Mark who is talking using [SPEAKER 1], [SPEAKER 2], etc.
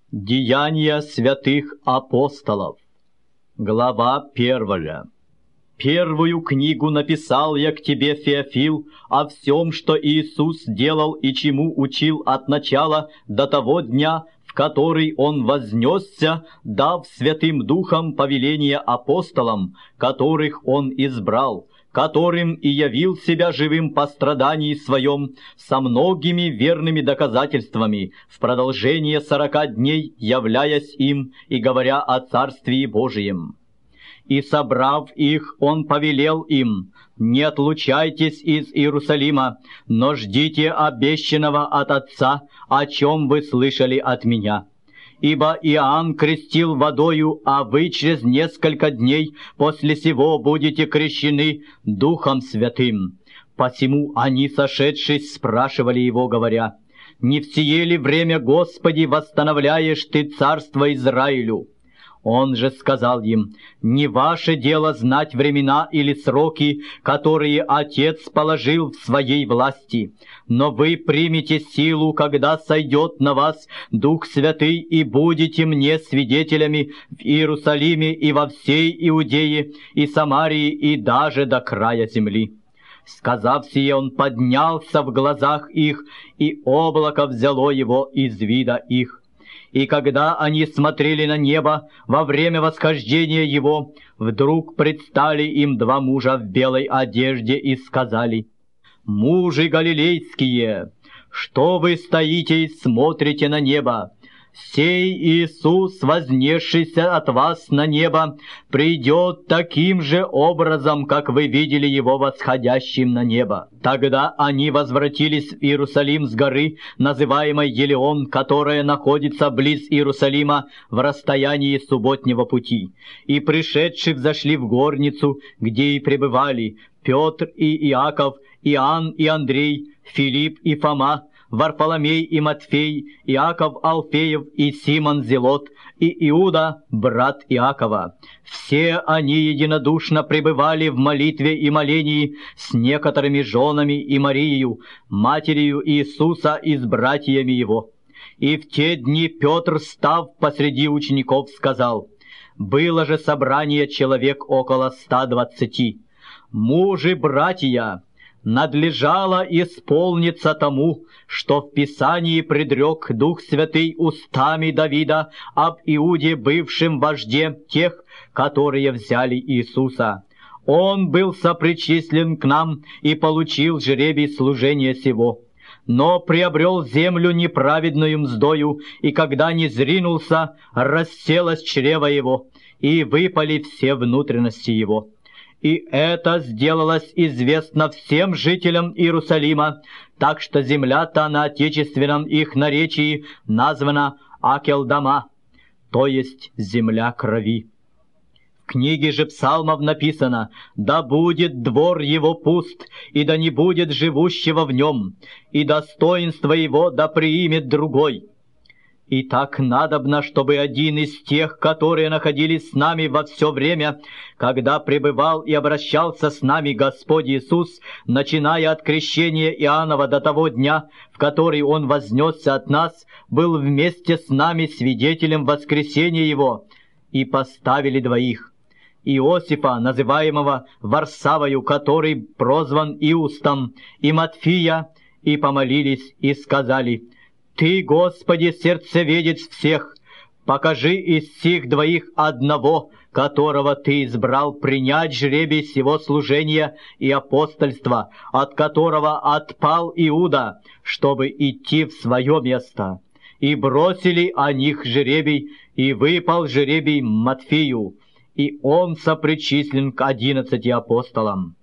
[SPEAKER 1] Деяния святых апостолов. Глава 1. Первую книгу написал я к тебе, Феофил, о всем, что Иисус делал и чему учил от начала до того дня, в который Он вознесся, дав Святым Духом повеление апостолам, которых Он избрал, которым и явил себя живым по страдании своем, со многими верными доказательствами, в продолжение 40 дней являясь им и говоря о Царствии Божием. И, собрав их, Он повелел им: «Не отлучайтесь из Иерусалима, но ждите обещанного от Отца, о чем вы слышали от Меня. Ибо Иоанн крестил водою, а вы через несколько дней после сего будете крещены Духом Святым». Посему они, сошедшись, спрашивали его, говоря: «Не в сие ли время, Господи, восстановляешь Ты царство Израилю?» Он же сказал им: «Не ваше дело знать времена или сроки, которые Отец положил в своей власти, но вы примете силу, когда сойдет на вас Дух Святый, и будете мне свидетелями в Иерусалиме и во всей Иудее и Самарии и даже до края земли». Сказав сие, он поднялся в глазах их, и облако взяло его из вида их. И когда они смотрели на небо во время восхождения его, вдруг предстали им два мужа в белой одежде и сказали: «Мужи галилейские, что вы стоите и смотрите на небо? Сей Иисус, вознесшийся от вас на небо, придет таким же образом, как вы видели Его восходящим на небо». Тогда они возвратились в Иерусалим с горы, называемой Елеон, которая находится близ Иерусалима в расстоянии субботнего пути. И, пришедшие, взошли в горницу, где и пребывали Петр и Иаков, Иоанн и Андрей, Филипп и Фома, Варфоломей и Матфей, Иаков Алфеев и Симон Зелот, и Иуда, брат Иакова. Все они единодушно пребывали в молитве и молении с некоторыми женами и Марией, матерью Иисуса, и с братьями его. И в те дни Петр, став посреди учеников, сказал: «Было же собрание человек около 120. Мужи, братья, надлежало исполниться тому, что в Писании предрек Дух Святый устами Давида об Иуде, бывшем вожде тех, которые взяли Иисуса. Он был сопричислен к нам и получил жребий служения сего, но приобрел землю неправедную мздою, и когда не зринулся, расселось чрево его, и выпали все внутренности его. И это сделалось известно всем жителям Иерусалима, так что земля-то на отечественном их наречии названа Акелдама, то есть земля крови. В книге же Псалмов написано: «Да будет двор его пуст, и да не будет живущего в нем, и достоинство его да приимет другой». И так надобно, чтобы один из тех, которые находились с нами во все время, когда пребывал и обращался с нами Господь Иисус, начиная от крещения Иоаннова до того дня, в который Он вознесся от нас, был вместе с нами свидетелем воскресения Его, и поставили двоих: Иосифа, называемого Варсавою, который прозван Иустом, и Матфия, и помолились, и сказали: «Ты, Господи, сердцеведец всех, покажи из сих двоих одного, которого Ты избрал принять жребий сего служения и апостольства, от которого отпал Иуда, чтобы идти в свое место». И бросили о них жребий, и выпал жребий Матфею, и он сопричислен к 11 апостолам.